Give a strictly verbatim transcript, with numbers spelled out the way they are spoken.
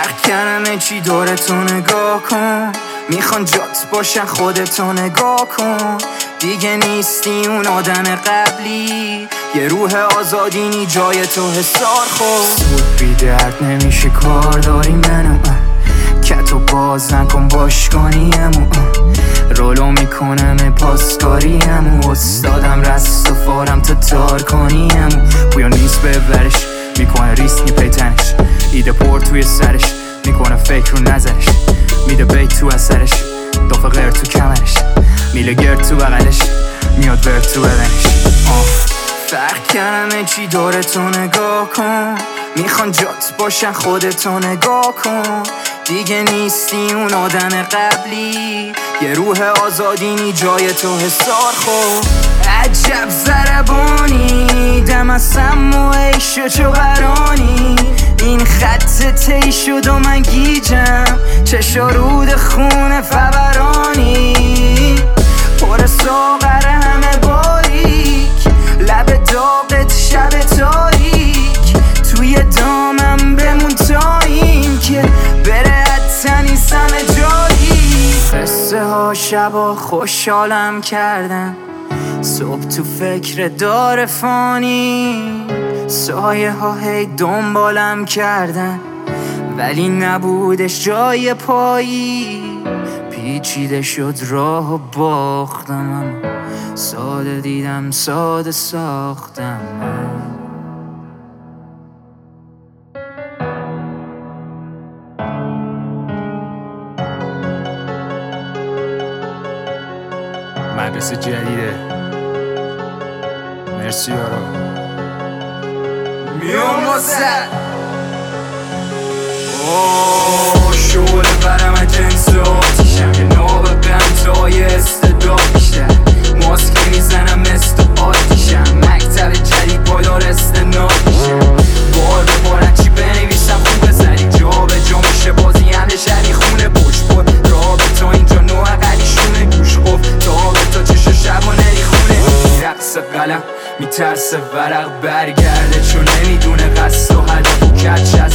فرق کردم چی دورتو نگاه کن، میخوان جات باشن خودتو نگاه کن. دیگه نیستی اون آدم قبلی، یه روح آزادینی جای تو حسار خود. سود بی درد نمیشه کار داری منو، که تو باز نکن باشگانیمو. رولو میکنم پاسکاریمو، استادم رست و فارم تا تار کنیمو. پویا نیست ببرش، میکنه ریسک میپیتنش. ایده پر توی سرش، میکنه فکر رو نظرش. میده بیت تو اثرش، دافه غیر تو کمرش. میله گرد تو بغلش، میاد ورد تو بدنش. فرق کردم چی دورتو نگاه کن، میخوان جات باشن خودتو نگاه کن. دیگه نیستی اون آدم قبلی، یه روح آزادینی جای تو حسار خود. عجب ضربانی دم از سم و عیش چو برانی. این خط تی شد و من گیجم، چشا رود خون فورانی. پر ساغر همه باریک، لب داغت شب تاریک. توی دامم بمون تا این که بره حتی سم جایی. قصه ها شبا خوشحالم کردن، صبح تو فکر دار فانی. سایه ها هی دنبالم کردن، ولی نبودش جای پایی. پیچیده شد راه و باختم، اما ساده دیدم ساده ساختم. مدرسه جدیده، مرسی یارا. میام واسه اوه شعله برم جنس آتیشم، یه نابه بمتای استداد بیشتر. ماسکی میزنم مثل آتیشم، مکتب جدید پایدار استناد میشم. بار به بارن چی بنویسم خوب بزنی، جا به جا میشه بازی همه شهری خونه پشت پر. رابطا اینجا نوع قلیشونه گوش قف، تا به تا چشو شب و نری خونه. رقص قلم میترسه ورق برگرده، چون نمیدونه قصد و هدف و کچ